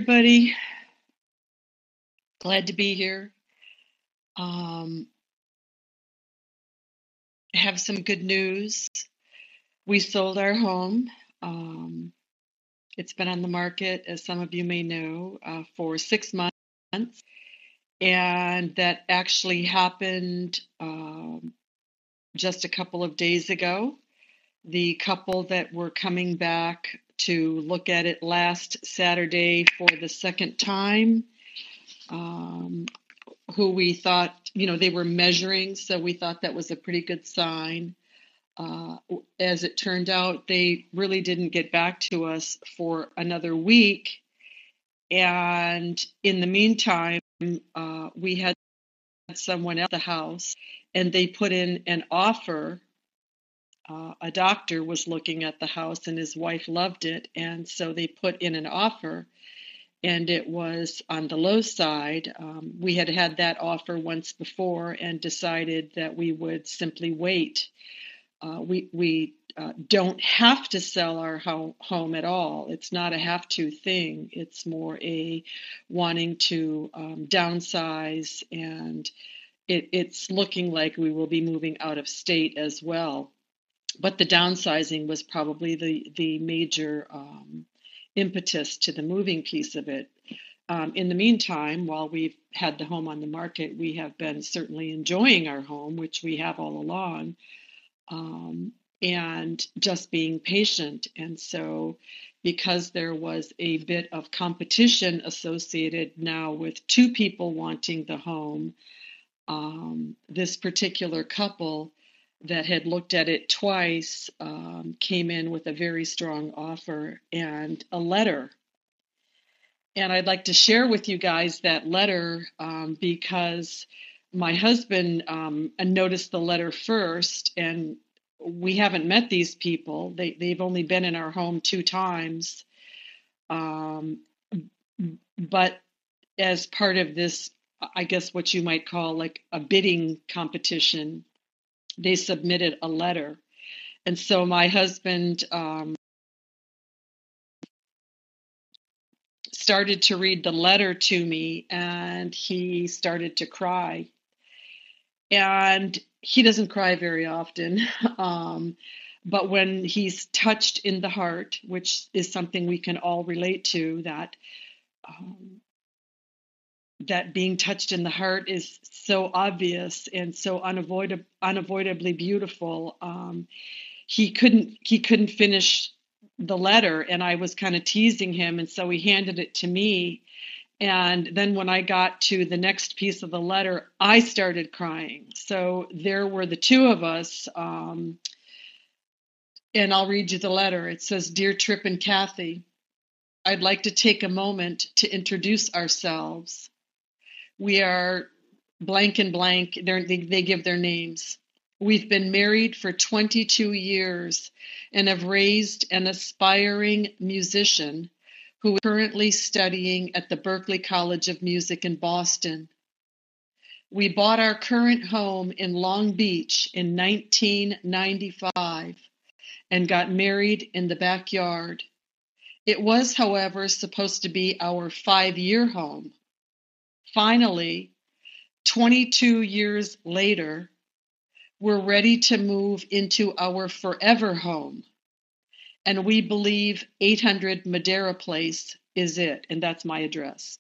everybody. Glad to be here. Um, have some good news. We sold our home. Um, it's been on the market, as some of you may know, for 6 months, and that actually happened just a couple of days ago. The couple that were coming back to look at it last Saturday for the second time, who we thought, they were measuring, so we thought that was a pretty good sign. As it turned out, they really didn't get back to us for another week. And in the meantime, we had someone at the house, and they put in an offer. A doctor was looking at the house, and his wife loved it, and so they put in an offer, and it was on the low side. We had had that offer once before and decided that we would simply wait. We don't have to sell our home at all. It's not a have-to thing. It's more a wanting to downsize, and it's looking like we will be moving out of state as well. But the downsizing was probably the major impetus to the moving piece of it. In the meantime, while we've had the home on the market, we have been certainly enjoying our home, which we have all along, and just being patient. And so, because there was a bit of competition associated now with two people wanting the home, this particular couple that had looked at it twice came in with a very strong offer and a letter. And I'd like to share with you guys that letter because my husband noticed the letter first, and we haven't met these people. They've only been in our home 2 times. But as part of this, I guess what you might call like a bidding competition, they submitted a letter. And so my husband started to read the letter to me, and he started to cry. And he doesn't cry very often. But when he's touched in the heart, which is something we can all relate to, that being touched in the heart is so obvious and so unavoidably beautiful. He couldn't finish the letter, and I was kind of teasing him, and so he handed it to me. And then when I got to the next piece of the letter, I started crying. So there were the two of us, and I'll read you the letter. It says, "Dear Tripp and Kathy, I'd like to take a moment to introduce ourselves. We are blank and blank." They give their names. "We've been married for 22 years and have raised an aspiring musician who is currently studying at the Berklee College of Music in Boston. We bought our current home in Long Beach in 1995 and got married in the backyard. It was, however, supposed to be our 5-year home. Finally, 22 years later, we're ready to move into our forever home, and we believe 800 Madera Place is it," and that's my address.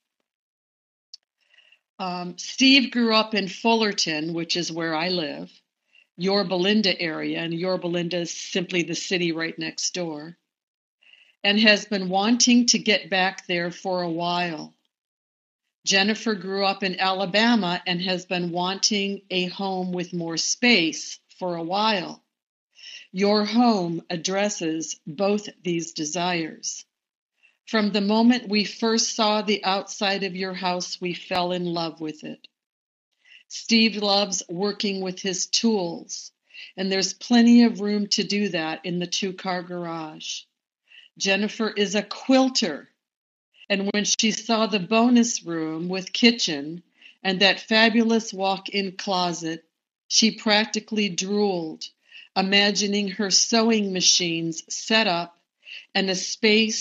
Steve grew up in Fullerton, which is where I live, Yorba Linda area, and Yorba Linda is simply the city right next door, and has been wanting to get back there for a while. Jennifer grew up in Alabama and has been wanting a home with more space for a while. Your home addresses both these desires. From the moment we first saw the outside of your house, we fell in love with it. Steve loves working with his tools, and there's plenty of room to do that in the 2-car garage. Jennifer is a quilter, and when she saw the bonus room with kitchen and that fabulous walk-in closet, she practically drooled, imagining her sewing machines set up and a space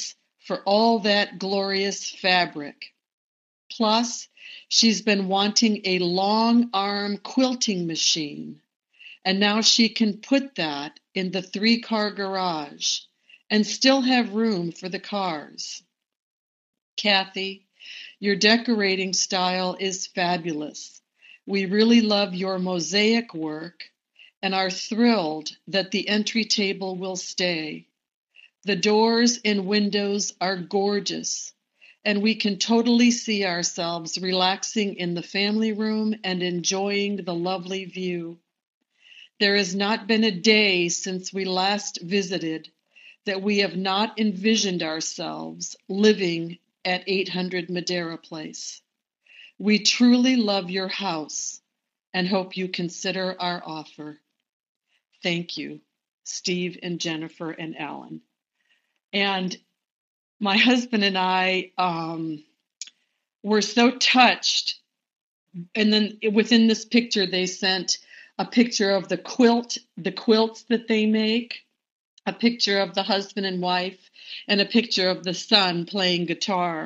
for all that glorious fabric. Plus, she's been wanting a long arm quilting machine, and now she can put that in the 3-car garage and still have room for the cars. Kathy, your decorating style is fabulous. We really love your mosaic work and are thrilled that the entry table will stay. The doors and windows are gorgeous, and we can totally see ourselves relaxing in the family room and enjoying the lovely view. There has not been a day since we last visited that we have not envisioned ourselves living at 800 Madeira Place. We truly love your house and hope you consider our offer. Thank you, Steve and Jennifer and Alan. And my husband and I were so touched. And then within this picture, they sent a picture of the quilts that they make, a picture of the husband and wife, and a picture of the son playing guitar.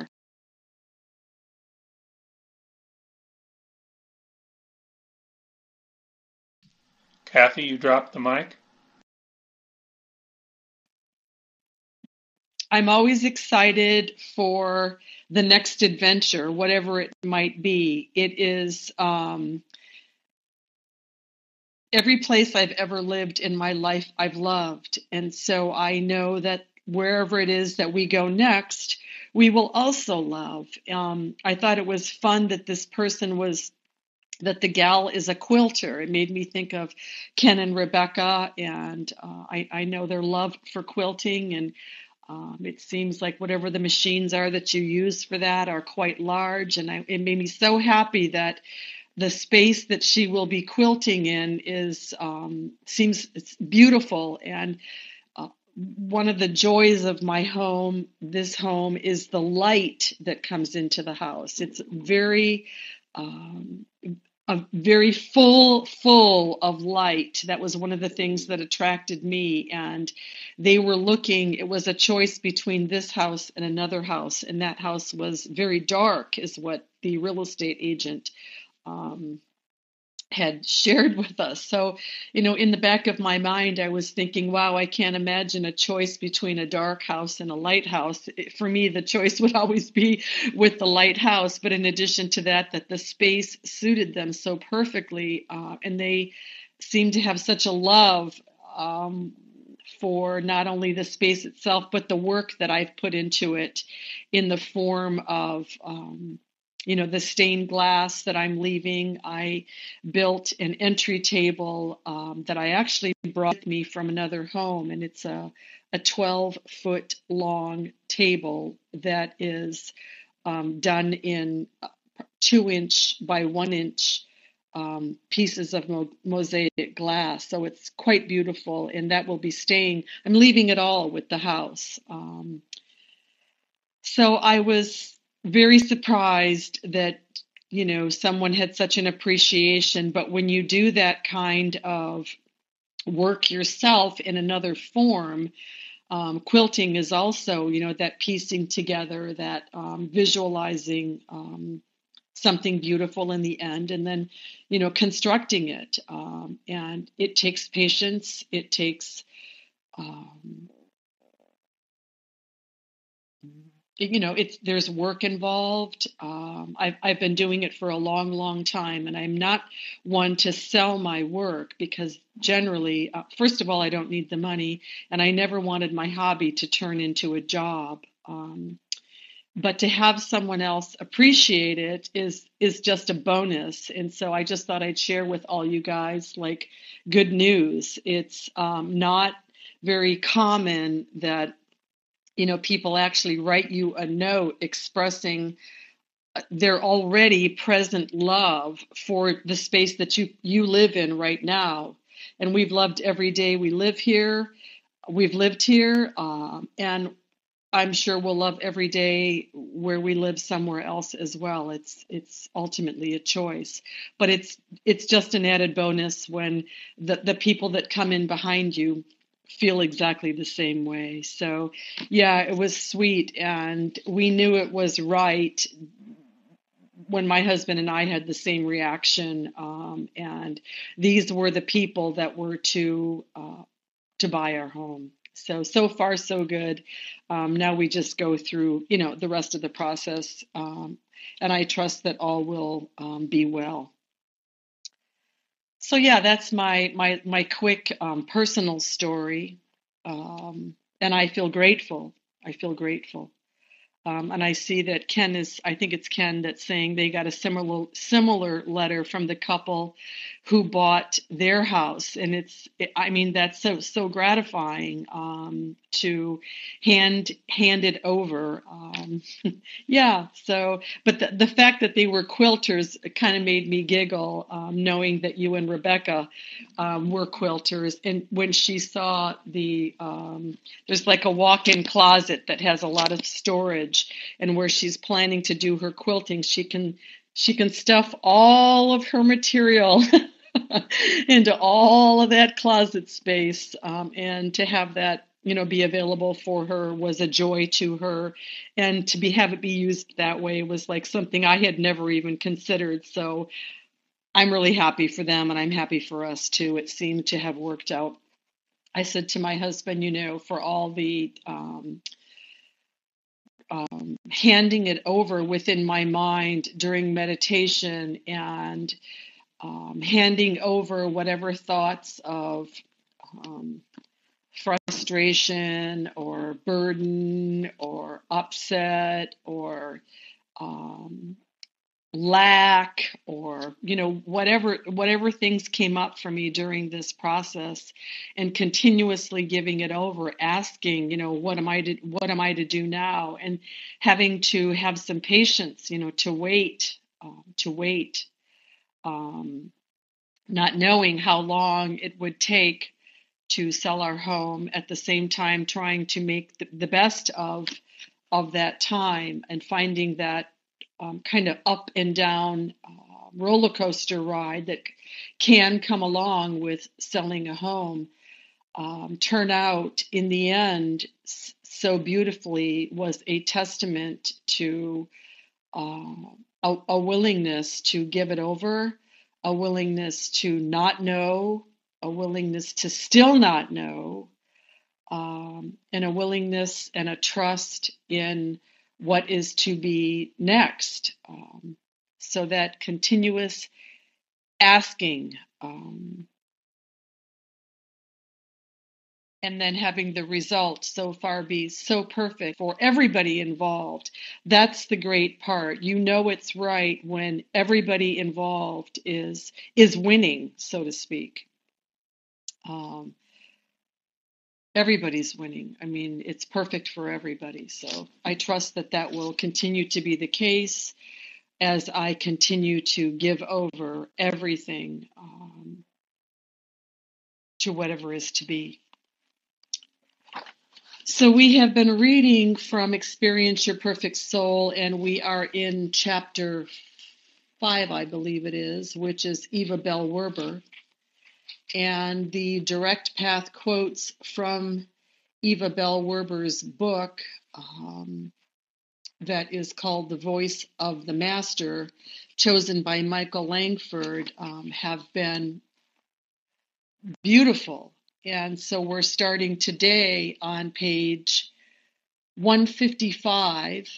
Kathy, you dropped the mic. I'm always excited for the next adventure, whatever it might be. It is every place I've ever lived in my life, I've loved. And so I know that wherever it is that we go next, we will also love. I thought it was fun that that the gal is a quilter. It made me think of Ken and Rebecca, and I know their love for quilting, and it seems like whatever the machines are that you use for that are quite large, and it made me so happy that the space that she will be quilting in seems it's beautiful. And one of the joys of my home, this home, is the light that comes into the house. It's very full of light. That was one of the things that attracted me. And they were looking, it was a choice between this house and another house. And that house was very dark, is what the real estate agent had shared with us. So, in the back of my mind, I was thinking, wow, I can't imagine a choice between a dark house and a lighthouse. For me, the choice would always be with the lighthouse. But in addition to that the space suited them so perfectly, and they seemed to have such a love for not only the space itself, but the work that I've put into it in the form of the stained glass that I'm leaving. I built an entry table that I actually brought with me from another home, and it's a 12-foot long table that is done in 2-inch by 1-inch pieces of mosaic glass. So it's quite beautiful, and that will be staying. I'm leaving it all with the house. So I was very surprised that someone had such an appreciation. But when you do that kind of work yourself in another form, quilting is also that piecing together, that visualizing something beautiful in the end, and then constructing it, and it takes patience. It takes there's work involved. I've been doing it for a long, long time, and I'm not one to sell my work because generally, first of all, I don't need the money, and I never wanted my hobby to turn into a job. But to have someone else appreciate it is just a bonus. And so I just thought I'd share with all you guys like good news. It's not very common that people actually write you a note expressing their already present love for the space that you live in right now. And we've loved every day we live here. We've lived here, and I'm sure we'll love every day where we live somewhere else as well. It's ultimately a choice, but it's just an added bonus when the people that come in behind you feel exactly the same way. So, yeah, it was sweet, and we knew it was right when my husband and I had the same reaction. And these were the people that were to buy our home. So far, so good. Now we just go through, the rest of the process, and I trust that all will be well. So yeah, that's my quick personal story, and I feel grateful. I feel grateful. And I see that I think it's Ken that's saying they got a similar letter from the couple who bought their house. And I mean, that's so gratifying, to hand it over. Yeah. So, but the fact that they were quilters kind of made me giggle, knowing that you and Rebecca, were quilters. And when she saw there's like a walk-in closet that has a lot of storage, and where she's planning to do her quilting, she can stuff all of her material into all of that closet space, and to have that be available for her was a joy to her, and have it be used that way was like something I had never even considered. So I'm really happy for them, and I'm happy for us too. It seemed to have worked out. I said to my husband, for all the handing it over within my mind during meditation, and handing over whatever thoughts of um, frustration or burden or upset or um, lack, or whatever things came up for me during this process, and continuously giving it over, asking, what am I to do now, and having to have some patience, to wait, um, not knowing how long it would take to sell our home, at the same time trying to make the best of that time, and finding that kind of up and down roller coaster ride that can come along with selling a home, turn out in the end so beautifully, was a testament to uh, a willingness to give it over, a willingness to not know, a willingness to still not know, and a willingness and a trust in what is to be next. So that continuous asking, and then having the result so far be so perfect for everybody involved. That's the great part. It's right when everybody involved is winning, so to speak. Um, Everybody's winning. I mean, it's perfect for everybody. So I trust that will continue to be the case as I continue to give over everything, to whatever is to be. So we have been reading from Experience Your Perfect Soul, and we are in chapter 5, I believe it is, which is Eva Bell Werber. And the direct path quotes from Eva Bell Werber's book, that is called The Voice of the Master, chosen by Michael Langford, have been beautiful. And so we're starting today on page 155.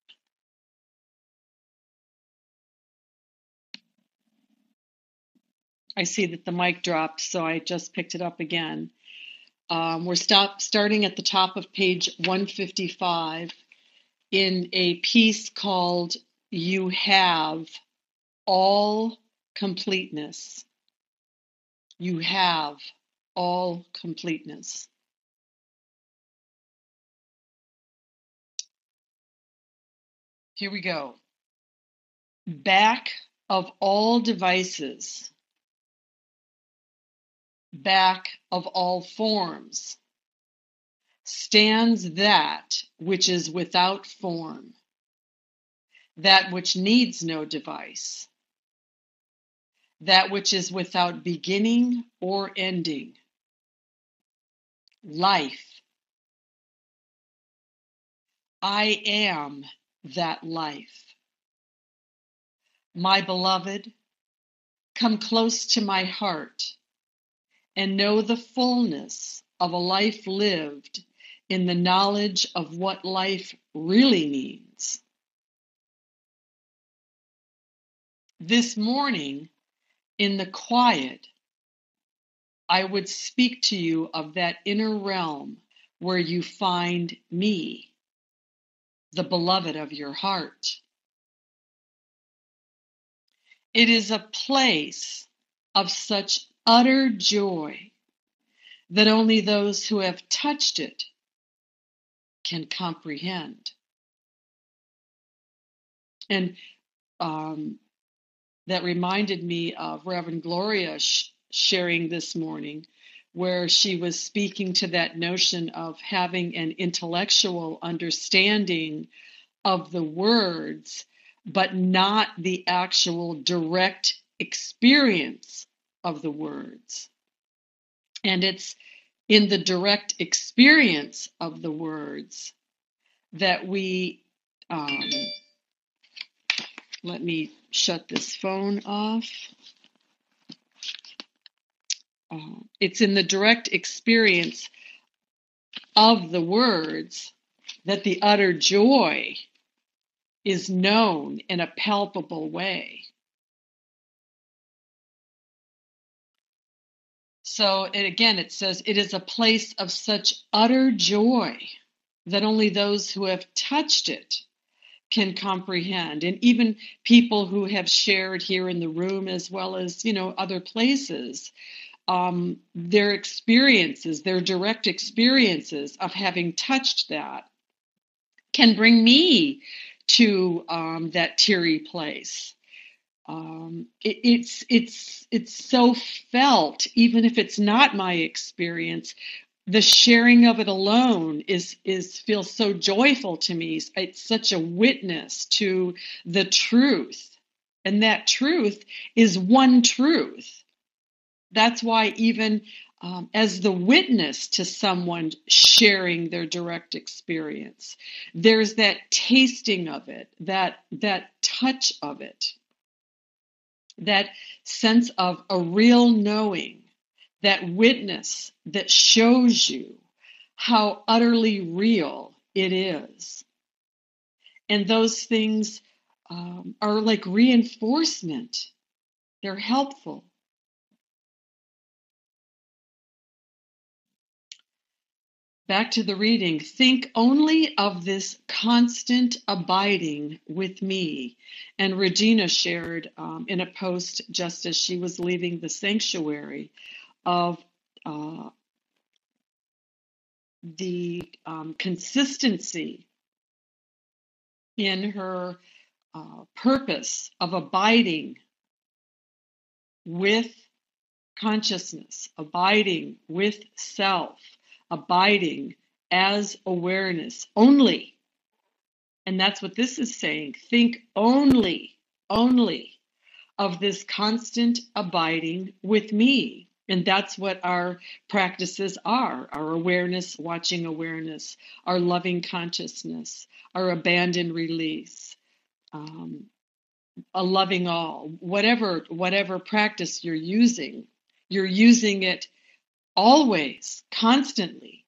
I see that the mic dropped, so I just picked it up again. We're starting at the top of page 155 in a piece called You Have All Completeness. You have all completeness. Here we go. Back of all devices, back of all forms, stands that which is without form, that which needs no device, that which is without beginning or ending. life. I am that life. My beloved, come close to my heart and know the fullness of a life lived in the knowledge of what life really means. This morning, in the quiet, I would speak to you of that inner realm where you find me, the beloved of your heart. It is a place of such utter joy that only those who have touched it can comprehend. And that reminded me of Reverend Gloria sharing this morning, where she was speaking to that notion of having an intellectual understanding of the words, but not the actual direct experience of the words. And it's in the direct experience of the words that we, let me shut this phone off. It's in the direct experience of the words that the utter joy is known in a palpable way. So, and again, it says, it is a place of such utter joy that only those who have touched it can comprehend. And even people who have shared here in the room, as well as, other places, their experiences, their direct experiences of having touched that can bring me to that teary place. It's so felt, even if it's not my experience. The sharing of it alone feels so joyful to me. It's such a witness to the truth, and that truth is one truth. That's why even as the witness to someone sharing their direct experience, there's that tasting of it, that touch of it, that sense of a real knowing, that witness that shows you how utterly real it is. And those things are like reinforcement. They're helpful. Back to the reading. Think only of this constant abiding with me. And Regina shared in a post just as she was leaving the sanctuary of the consistency in her purpose of abiding with consciousness, abiding with self, abiding as awareness only. And that's what this is saying. Think only of this constant abiding with me. And that's what our practices are: our awareness, watching awareness, our loving consciousness, our abandon release, a loving all. Whatever practice you're using it always, constantly.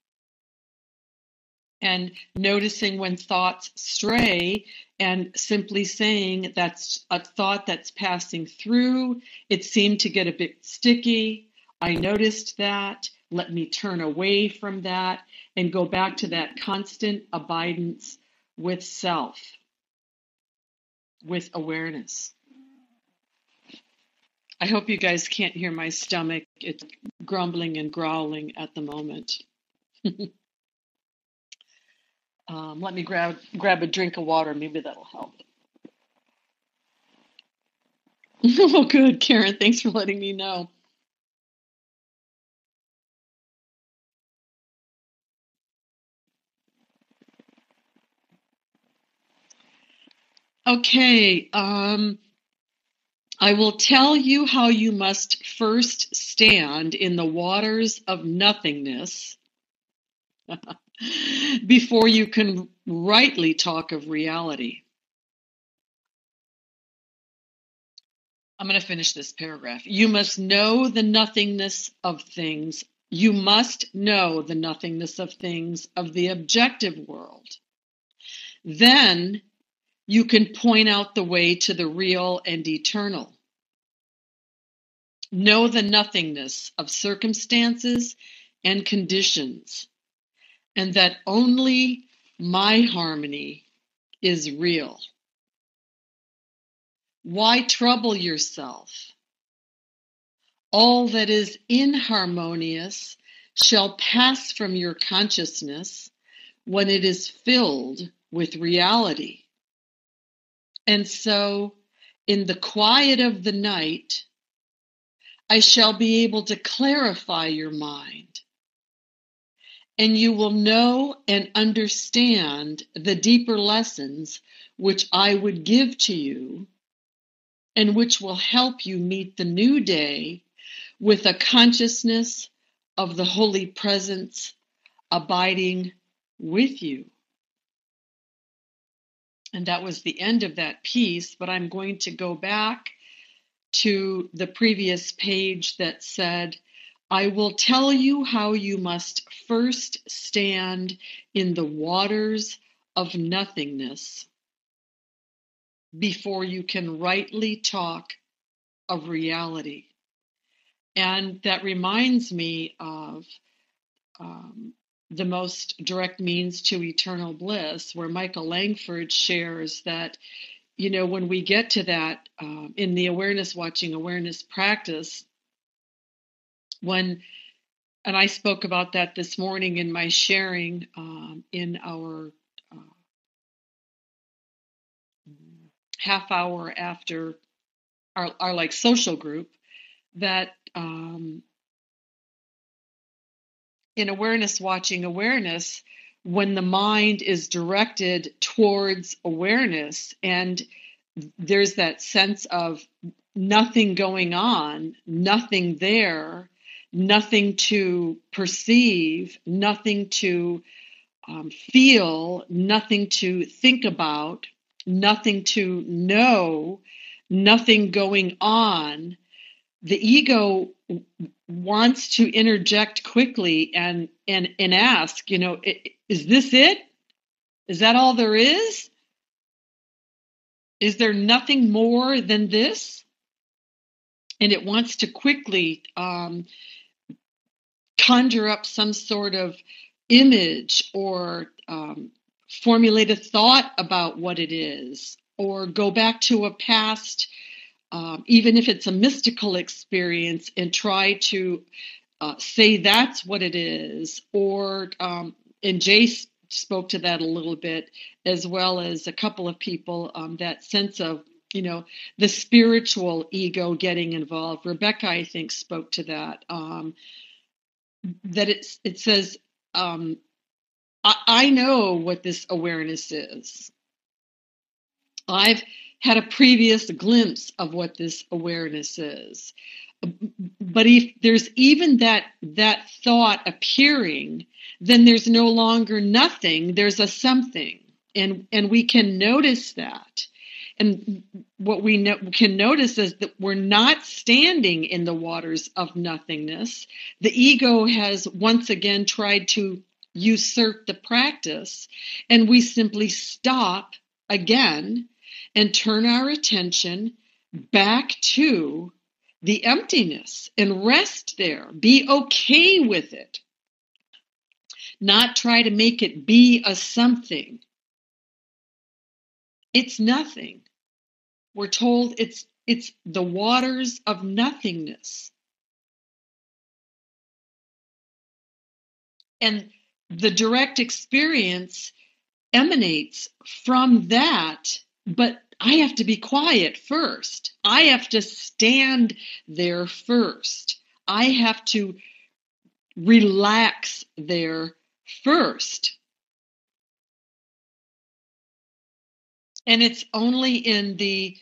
And noticing when thoughts stray and simply saying, that's a thought that's passing through. It seemed to get a bit sticky. I noticed that. Let me turn away from that and go back to that constant abidance with self, with awareness. I hope you guys can't hear my stomach. It's grumbling and growling at the moment. Let me grab a drink of water. Maybe that'll help. Oh, good, Karen. Thanks for letting me know. Okay. I will tell you how you must first stand in the waters of nothingness before you can rightly talk of reality. I'm going to finish this paragraph. You must know the nothingness of things. You must know the nothingness of things of the objective world. Then you can point out the way to the real and eternal. Know the nothingness of circumstances and conditions, and that only my harmony is real. Why trouble yourself? All that is inharmonious shall pass from your consciousness when it is filled with reality. And so, in the quiet of the night, I shall be able to clarify your mind, and you will know and understand the deeper lessons which I would give to you, and which will help you meet the new day with a consciousness of the Holy Presence abiding with you. And that was the end of that piece, but I'm going to go back to the previous page that said, I will tell you how you must first stand in the waters of nothingness before you can rightly talk of reality. And that reminds me of the most direct means to eternal bliss, where Michael Langford shares that, when we get to that in the awareness watching awareness practice, and I spoke about that this morning in my sharing in our half hour after our like social group, that in awareness watching awareness, when the mind is directed towards awareness and there's that sense of nothing going on, nothing there, nothing to perceive, nothing to feel, nothing to think about, nothing to know, nothing going on, the ego wants to interject quickly and ask, is this it? Is that all there is? Is there nothing more than this? And it wants to quickly conjure up some sort of image or formulate a thought about what it is, or go back to a past, even if it's a mystical experience, and try to say that's what it is. Or, and Jay spoke to that a little bit, as well as a couple of people, that sense of, the spiritual ego getting involved. Rebecca, I think, spoke to that, that it says, I know what this awareness is. I've had a previous glimpse of what this awareness is. But if there's even that thought appearing, then there's no longer nothing, there's a something. And we can notice that. And what we can notice is that we're not standing in the waters of nothingness. The ego has once again tried to usurp the practice, and we simply stop again and turn our attention back to the emptiness and rest there. Be okay with it. Not try to make it be a something. It's nothing. We're told it's the waters of nothingness. And the direct experience emanates from that, but I have to be quiet first. I have to stand there first. I have to relax there first. And it's only in the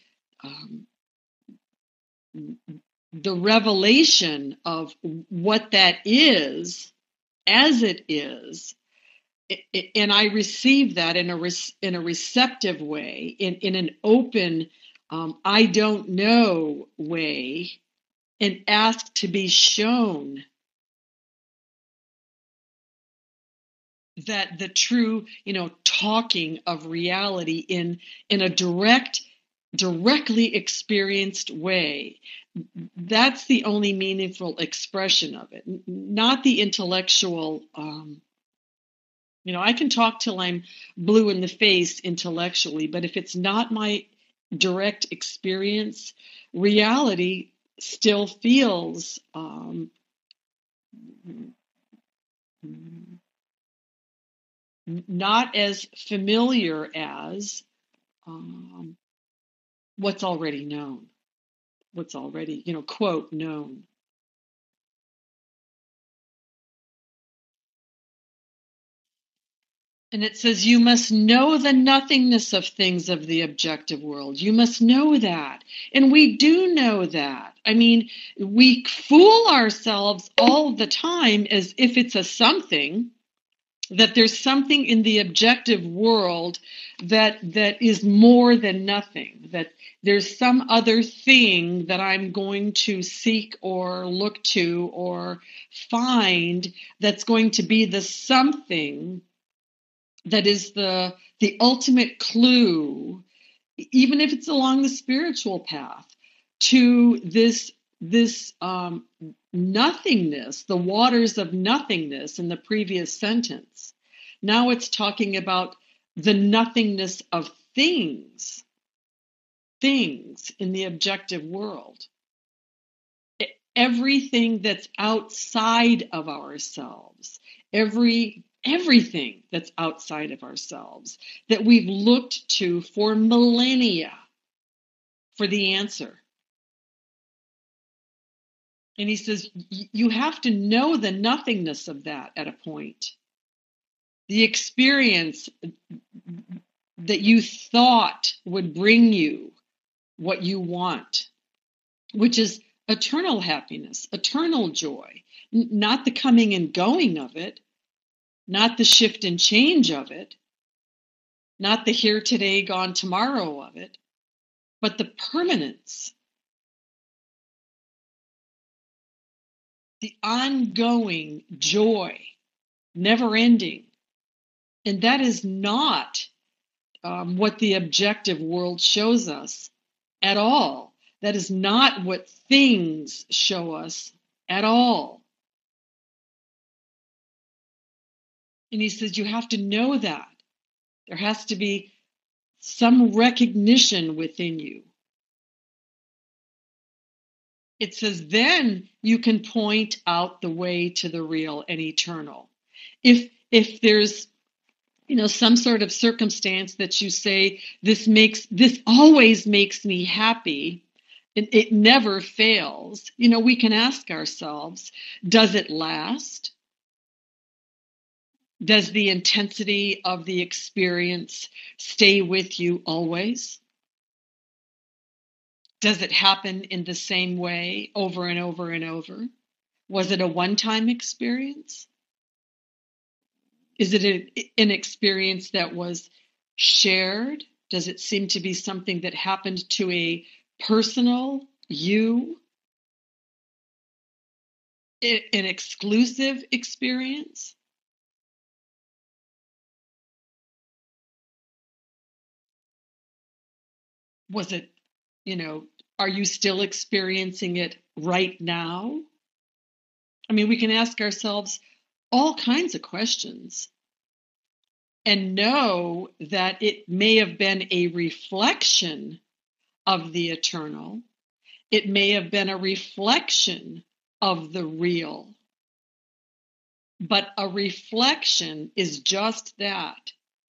revelation of what that is, as it is, and I receive that in a receptive way, in an open, I don't know way, and ask to be shown that the true, talking of reality in a directly experienced way. That's the only meaningful expression of it, not the intellectual. I can talk till I'm blue in the face intellectually, but if it's not my direct experience, reality still feels not as familiar as what's already known, what's already, quote, known. And it says, you must know the nothingness of things of the objective world. You must know that. And we do know that. I mean, we fool ourselves all the time as if it's a something, that there's something in the objective world that is more than nothing, that there's some other thing that I'm going to seek or look to or find that's going to be the something that is the ultimate clue, even if it's along the spiritual path, to this nothingness, the waters of nothingness in the previous sentence. Now it's talking about the nothingness of things in the objective world. Everything that's outside of ourselves, everything that's outside of ourselves that we've looked to for millennia for the answer. And he says, you have to know the nothingness of that at a point. The experience that you thought would bring you what you want, which is eternal happiness, eternal joy, not the coming and going of it, not the shift and change of it, not the here today, gone tomorrow of it, but the permanence, the ongoing joy, never ending. And that is not what the objective world shows us at all. That is not what things show us at all. And he says, you have to know that. There has to be some recognition within you. It says, then you can point out the way to the real and eternal. If there's some sort of circumstance that you say, this always makes me happy, it never fails, we can ask ourselves, does it last? Does the intensity of the experience stay with you always? Does it happen in the same way over and over and over? Was it a one-time experience? Is it an experience that was shared? Does it seem to be something that happened to a personal you? An exclusive experience? Was it, are you still experiencing it right now? I mean, we can ask ourselves all kinds of questions and know that it may have been a reflection of the eternal. It may have been a reflection of the real. But a reflection is just that.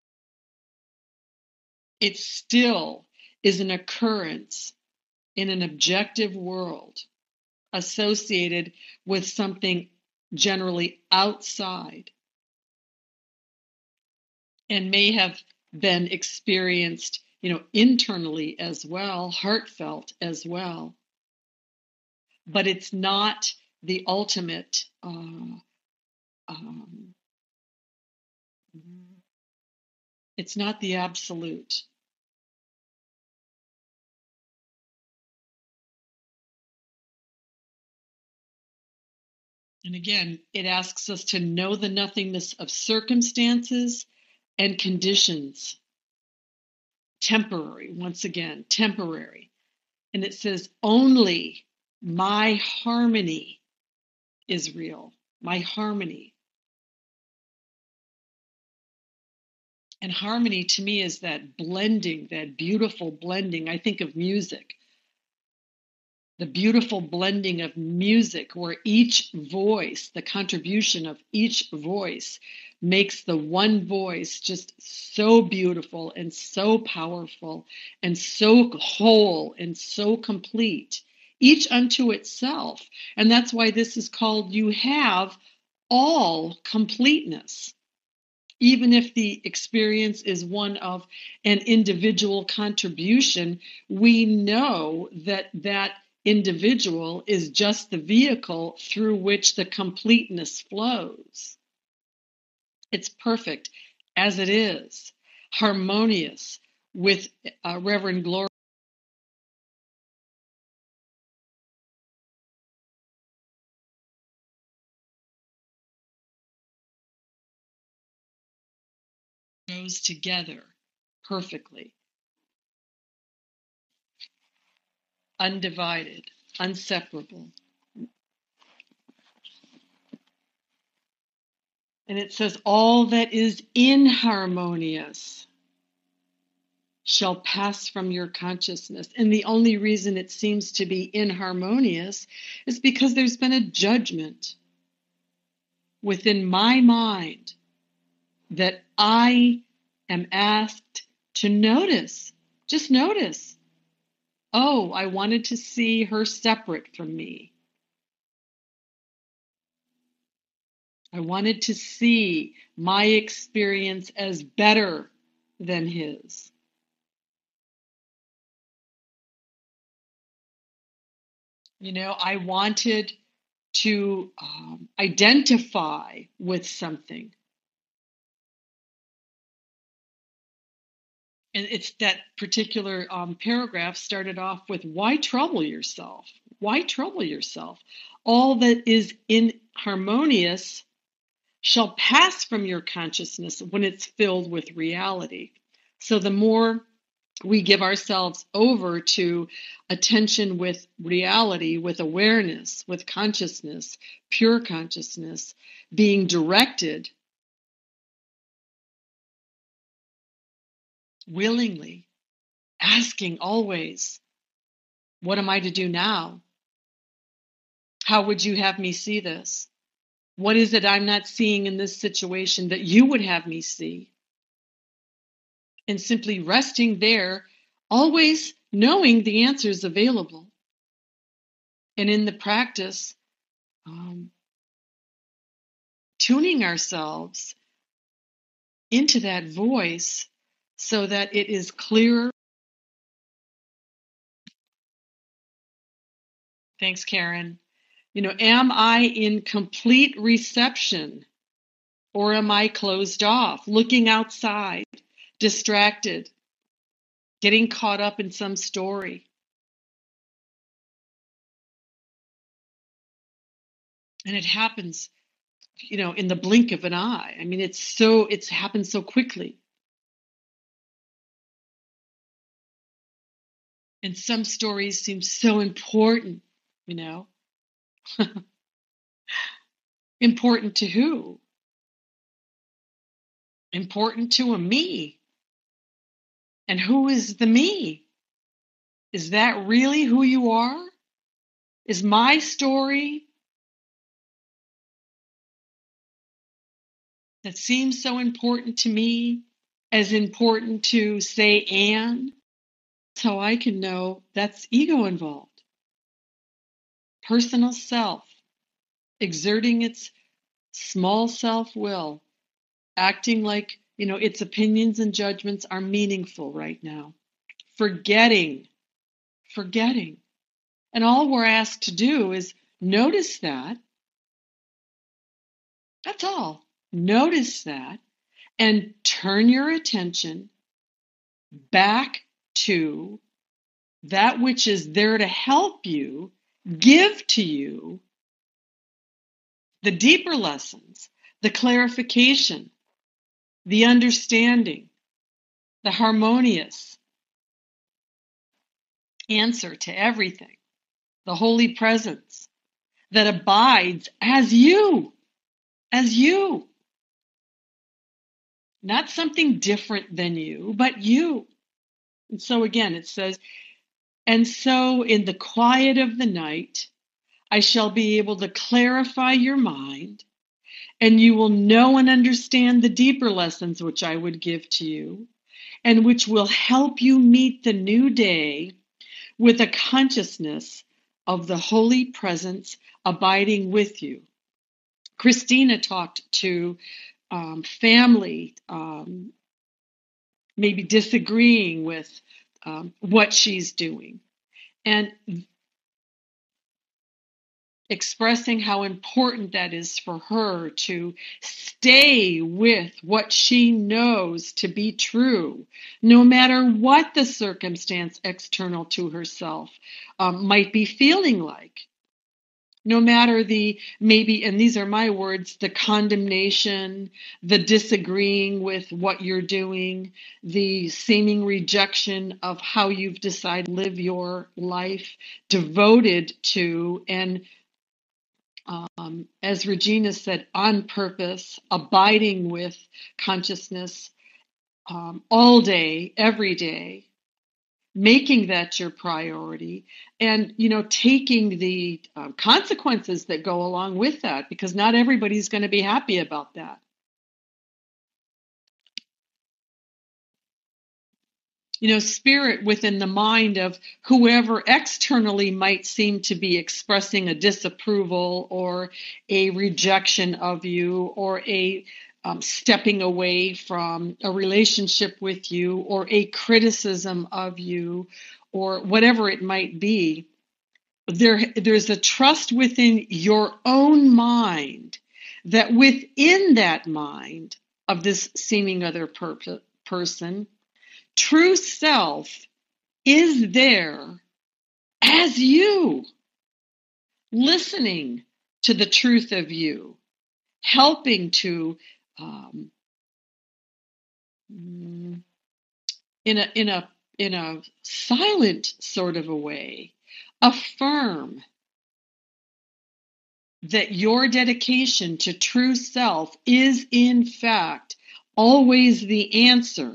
It still is an occurrence in an objective world associated with something generally outside and may have been experienced, internally as well, heartfelt as well. But it's not the ultimate It's not the absolute. And again, it asks us to know the nothingness of circumstances and conditions. Temporary, once again, temporary. And it says, only my harmony is real. My harmony. And harmony to me is that blending, that beautiful blending. I think of music, the beautiful blending of music where each voice, the contribution of each voice makes the one voice just so beautiful and so powerful and so whole and so complete, each unto itself. And that's why this is called you have all completeness. Even if the experience is one of an individual contribution, we know that that individual is just the vehicle through which the completeness flows. It's perfect as it is, harmonious with Reverend Gloria. Goes together perfectly, undivided, inseparable. And it says, all that is inharmonious shall pass from your consciousness. And the only reason it seems to be inharmonious is because there's been a judgment within my mind that I am asked to notice. Just notice. Oh, I wanted to see her separate from me. I wanted to see my experience as better than his. You know, I wanted to identify with something. And it's that particular paragraph started off with, why trouble yourself? Why trouble yourself? All that is inharmonious shall pass from your consciousness when it's filled with reality. So the more we give ourselves over to attention with reality, with awareness, with consciousness, pure consciousness, being directed willingly, asking always, what am I to do now? How would you have me see this? What is it I'm not seeing in this situation that you would have me see? And simply resting there, always knowing the answers available. And in the practice, tuning ourselves into that voice so that it is clearer. Thanks, Karen. You know, am I in complete reception or am I closed off, looking outside, distracted, getting caught up in some story? And it happens, you know, in the blink of an eye. I mean, it's happened so quickly. And some stories seem so important, you know. Important to who? Important to a me. And who is the me? Is that really who you are? Is my story that seems so important to me as important to, say, Anne? That's how I can know that's ego involved. Personal self, exerting its small self-will, acting like, you know, its opinions and judgments are meaningful right now. Forgetting. And all we're asked to do is notice that. That's all. Notice that and turn your attention back to that which is there to help you, give to you the deeper lessons, the clarification, the understanding, the harmonious answer to everything, the holy presence that abides as you, not something different than you, but you. And so again, it says, and so in the quiet of the night, I shall be able to clarify your mind, and you will know and understand the deeper lessons which I would give to you, and which will help you meet the new day with a consciousness of the holy presence abiding with you. Christina talked to family, maybe disagreeing with what she's doing, and expressing how important that is for her to stay with what she knows to be true, no matter what the circumstance external to herself might be feeling like. No matter the, maybe, and these are my words, the condemnation, the disagreeing with what you're doing, the seeming rejection of how you've decided to live your life, devoted to, and as Regina said, on purpose, abiding with consciousness all day, every day, making that your priority, and taking the consequences that go along with that, because not everybody's going to be happy about that. Spirit within the mind of whoever externally might seem to be expressing a disapproval or a rejection of you, or a stepping away from a relationship with you, or a criticism of you, or whatever it might be. There's a trust within your own mind that within that mind of this seeming other person, true self is there as you, listening to the truth of you, helping to, in a silent sort of a way, affirm that your dedication to true self is in fact always the answer.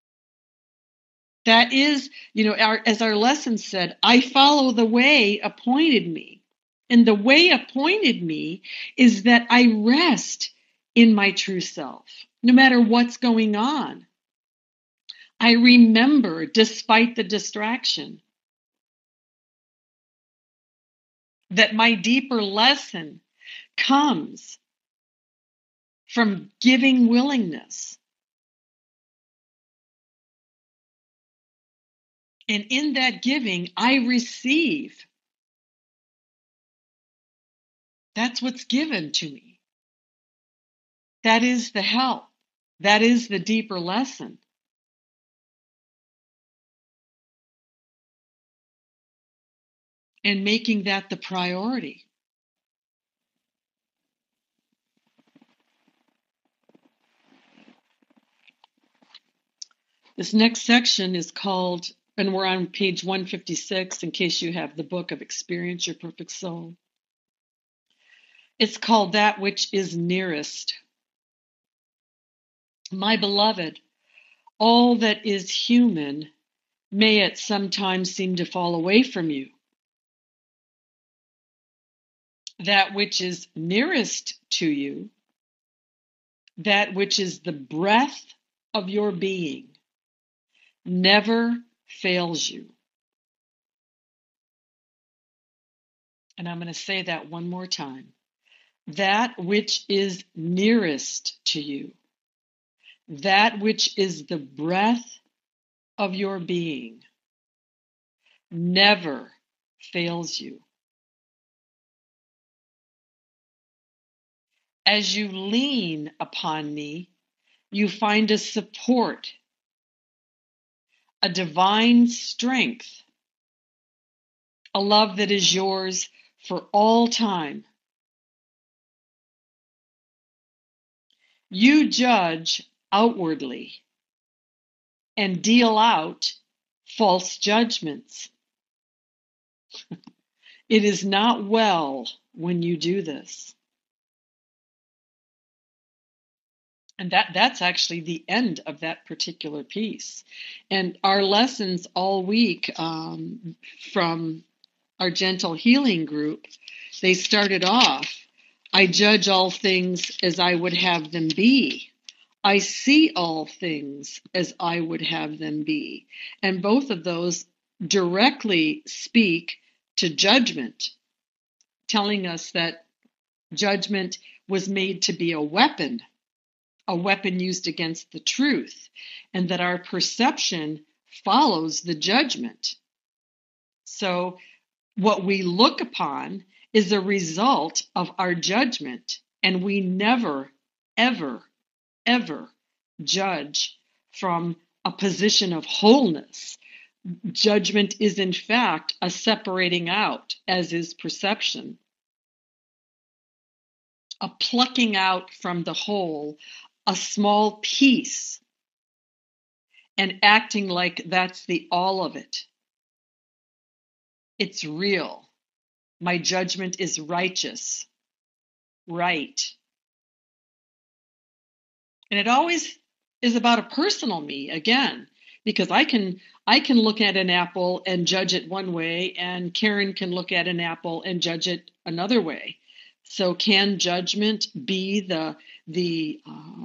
That is, as our lesson said, I follow the way appointed me. And the way appointed me is that I rest in my true self, no matter what's going on. I remember despite the distraction that my deeper lesson comes from giving willingness. And in that giving, I receive. That's what's given to me. That is the help. That is the deeper lesson. And making that the priority. This next section is called, and we're on page 156 in case you have the book of Experience Your Perfect Soul. It's called That Which is Nearest. My beloved, all that is human may at some time seem to fall away from you. That which is nearest to you, that which is the breath of your being, never fails you. And I'm going to say that one more time. That which is nearest to you, that which is the breath of your being, never fails you. As you lean upon me, You find a support, a divine strength, a love that is yours for all time. You judge outwardly and deal out false judgments. It is not well when you do this. And that's actually the end of that particular piece. And our lessons all week from our gentle healing group, they started off, I judge all things as I would have them be. I see all things as I would have them be. And both of those directly speak to judgment, telling us that judgment was made to be a weapon used against the truth, and that our perception follows the judgment. So what we look upon is a result of our judgment, and we never, ever, ever judge from a position of wholeness. Judgment is, in fact, a separating out, as is perception, a plucking out from the whole a small piece and acting like that's the all of it. It's real. My judgment is righteous, right. And it always is about a personal me again, because I can look at an apple and judge it one way, and Karen can look at an apple and judge it another way. So can judgment be the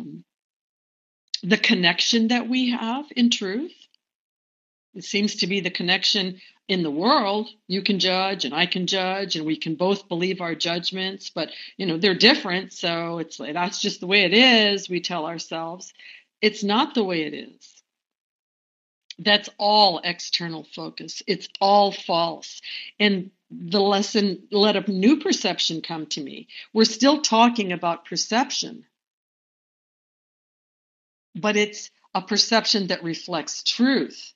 connection that we have in truth? It seems to be the connection in the world. You can judge and I can judge, and we can both believe our judgments, but they're different. So it's like, that's just the way it is, we tell ourselves. It's not the way it is. That's all external focus. It's all false. And the lesson, let a new perception come to me. We're still talking about perception, but it's a perception that reflects truth.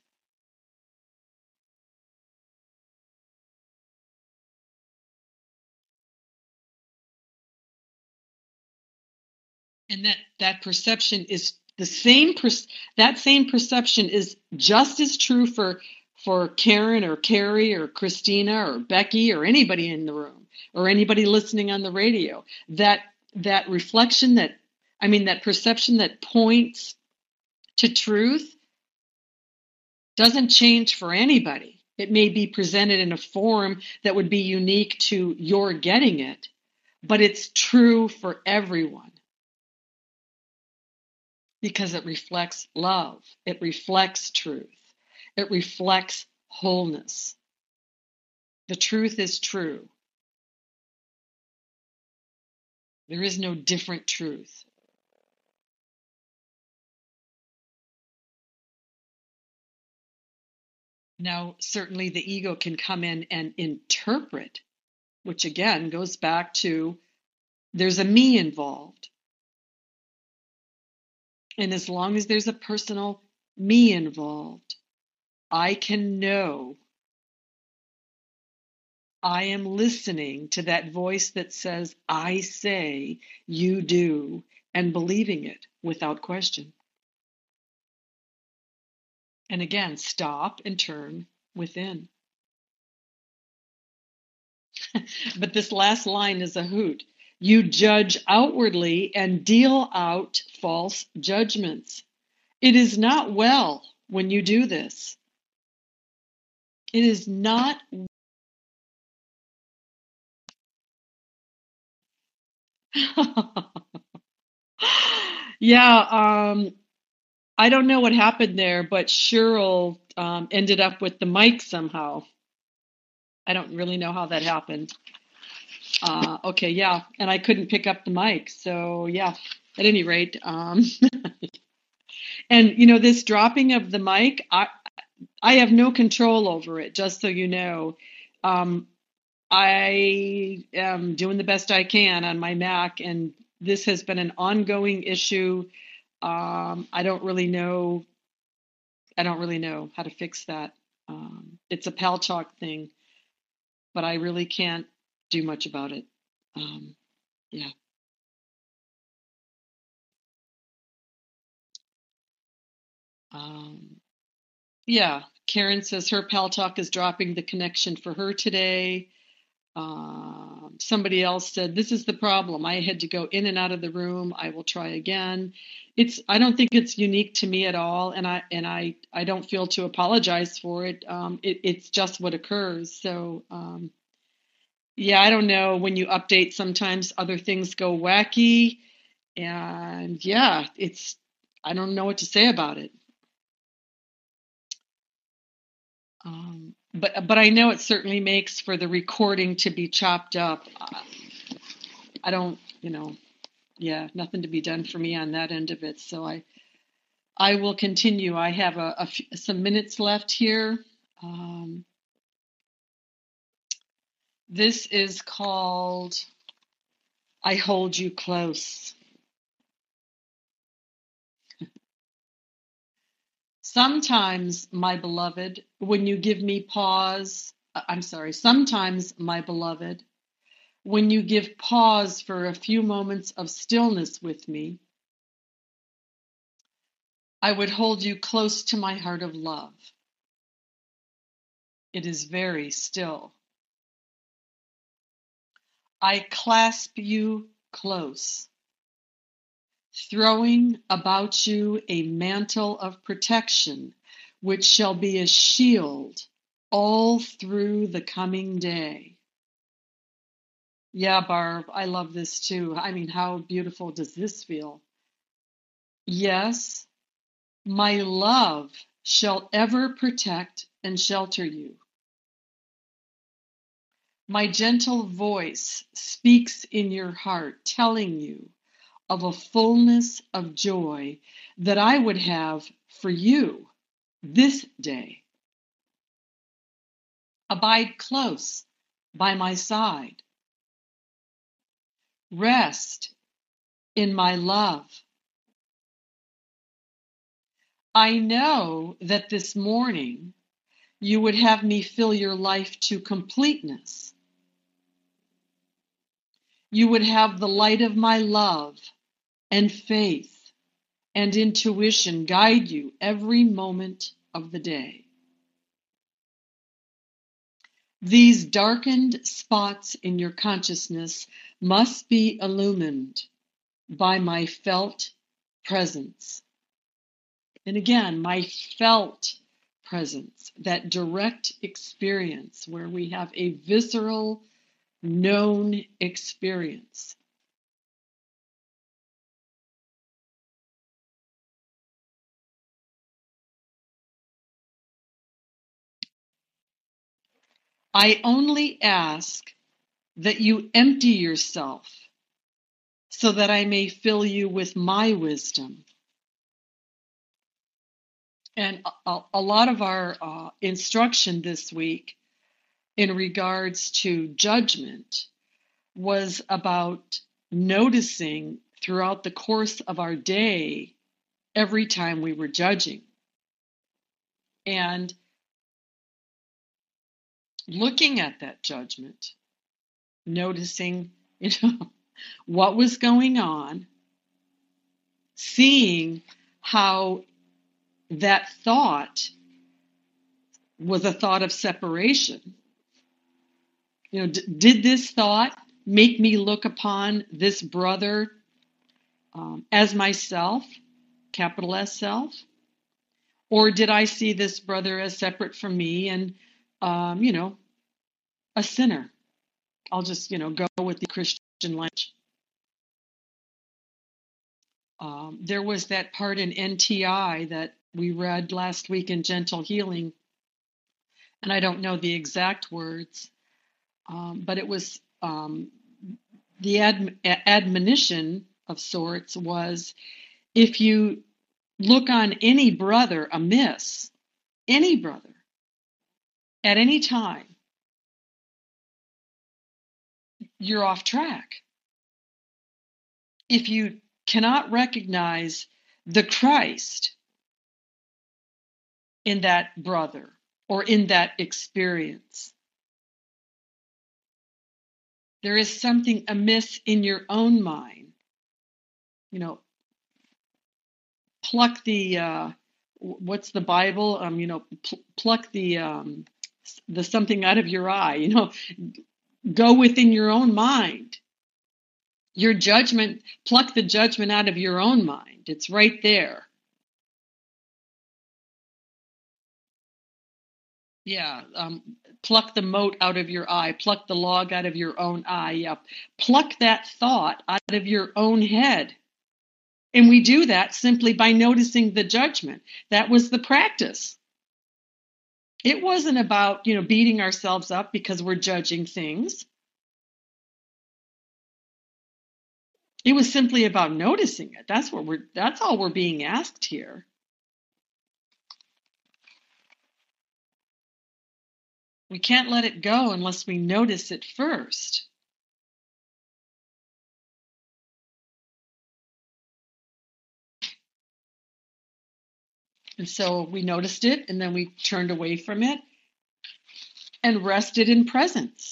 And that perception is the same. That same perception is just as true for Karen or Carrie or Christina or Becky or anybody in the room or anybody listening on the radio. That reflection, that perception that points to truth doesn't change for anybody. It may be presented in a form that would be unique to your getting it, but it's true for everyone. Because it reflects love, it reflects truth, it reflects wholeness. The truth is true. There is no different truth. Now, certainly the ego can come in and interpret, which again goes back to there's a me involved. And as long as there's a personal me involved, I can know I am listening to that voice that says, I say, you do, and believing it without question. And again, stop and turn within. But this last line is a hoot. You judge outwardly and deal out false judgments. It is not well when you do this. It is not. Yeah, I don't know what happened there, but Cheryl ended up with the mic somehow. I don't really know how that happened. Okay, yeah, and I couldn't pick up the mic. So yeah, at any rate, and this dropping of the mic, I have no control over it, just so you know. I am doing the best I can on my Mac, and this has been an ongoing issue I don't really know. I don't really know how to fix that. It's a pal talk thing, but I really can't do much about it. Um, yeah. Um, yeah. Karen says her pal talk is dropping the connection for her today. Somebody else said, "This is the problem. I had to go in and out of the room. I will try again." I don't think it's unique to me at all, and I don't feel to apologize for it. It's just what occurs. So, yeah, I don't know. When you update, sometimes other things go wacky, and yeah, I don't know what to say about it. But I know it certainly makes for the recording to be chopped up. I don't, yeah, nothing to be done for me on that end of it. So I will continue. I have some minutes left here. Um, this is called I Hold You Close. Sometimes, my beloved, when you give me pause, I'm sorry, sometimes, my beloved, when you give pause for a few moments of stillness with me, I would hold you close to my heart of love. It is very still. I clasp you close, throwing about you a mantle of protection, which shall be a shield all through the coming day. Yeah, Barb, I love this too. I mean, how beautiful does this feel? Yes, my love shall ever protect and shelter you. My gentle voice speaks in your heart, telling you of a fullness of joy that I would have for you this day. Abide close by my side. Rest in my love. I know that this morning you would have me fill your life to completeness. You would have the light of my love and faith and intuition guide you every moment of the day. These darkened spots in your consciousness must be illumined by my felt presence. And again, my felt presence, that direct experience where we have a visceral, known experience. I only ask that you empty yourself so that I may fill you with my wisdom. And a lot of our instruction this week in regards to judgment was about noticing throughout the course of our day every time we were judging and looking at that judgment, noticing, what was going on, seeing how that thought was a thought of separation. Did this thought make me look upon this brother as myself, capital S self? Or did I see this brother as separate from me and, a sinner? I'll just, go with the Christian language. There was that part in NTI that we read last week in Gentle Healing, and I don't know the exact words, but it was the admonition of sorts was, if you look on any brother amiss, any brother, at any time, you're off track. If you cannot recognize the Christ in that brother or in that experience. There is something amiss in your own mind. You know, pluck the what's the Bible? Pluck the something out of your eye. Go within your own mind. Your judgment, pluck the judgment out of your own mind. It's right there. Yeah, pluck the mote out of your eye, pluck the log out of your own eye. Yeah, pluck that thought out of your own head. And we do that simply by noticing the judgment. That was the practice. It wasn't about, beating ourselves up because we're judging things. It was simply about noticing it. That's all we're being asked here. We can't let it go unless we notice it first. And so we noticed it, and then we turned away from it and rested in presence.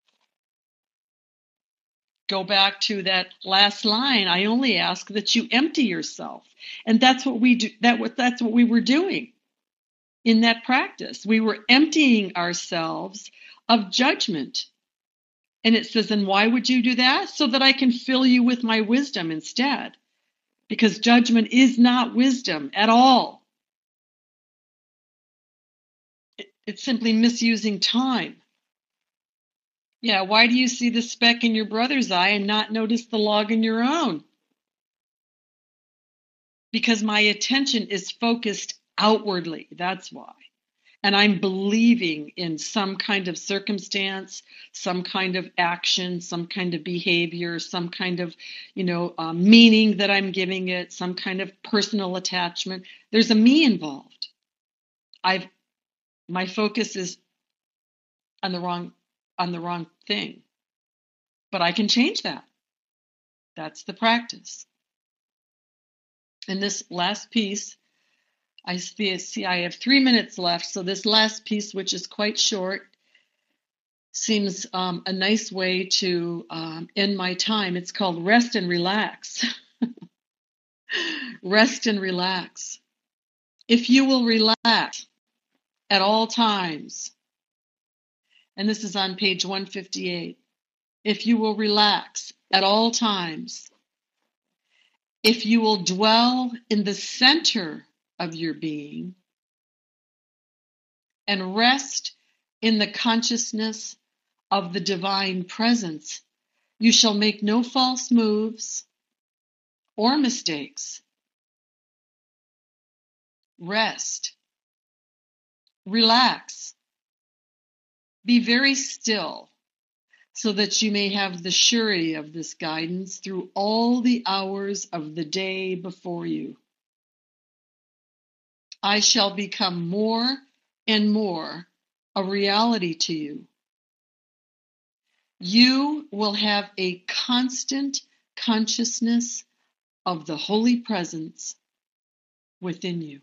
Go back to that last line. I only ask that you empty yourself. And that's what we do. That's what we were doing in that practice. We were emptying ourselves of judgment. And it says, and why would you do that? So that I can fill you with my wisdom instead. Because judgment is not wisdom at all. It's simply misusing time. Yeah, why do you see the speck in your brother's eye and not notice the log in your own? Because my attention is focused outwardly. That's why. And I'm believing in some kind of circumstance, some kind of action, some kind of behavior, some kind of, meaning that I'm giving it, some kind of personal attachment. There's a me involved. My focus is on the wrong thing. But I can change that. That's the practice. And this last piece, I see I have 3 minutes left. So this last piece, which is quite short, seems a nice way to end my time. It's called Rest and Relax. Rest and relax. If you will relax at all times, and this is on page 158, if you will relax at all times, if you will dwell in the center of your being and rest in the consciousness of the divine presence, you shall make no false moves or mistakes. Rest. Relax. Be very still so that you may have the surety of this guidance through all the hours of the day before you. I shall become more and more a reality to you. You will have a constant consciousness of the Holy Presence within you.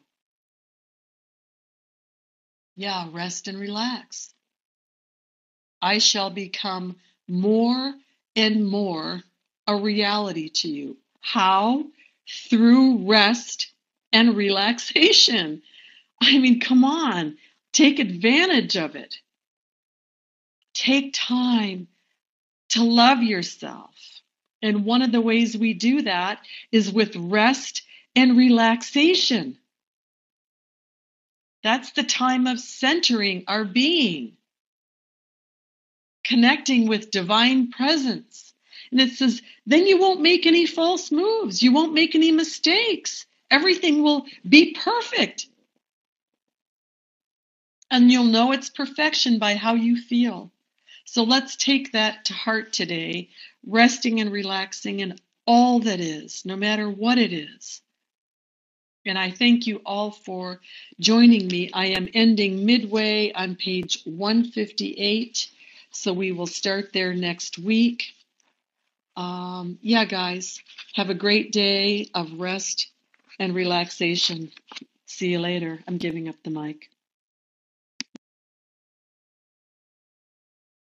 Yeah, rest and relax. I shall become more and more a reality to you. How? Through rest and relaxation. I mean, come on, take advantage of it. Take time to love yourself. And one of the ways we do that is with rest and relaxation. That's the time of centering our being, connecting with divine presence. And it says, then you won't make any false moves. You won't make any mistakes. Everything will be perfect. And you'll know its perfection by how you feel. So let's take that to heart today, resting and relaxing in all that is, no matter what it is. And I thank you all for joining me. I am ending midway on page 158, so we will start there next week. Guys, have a great day of rest and relaxation. See you later. I'm giving up the mic.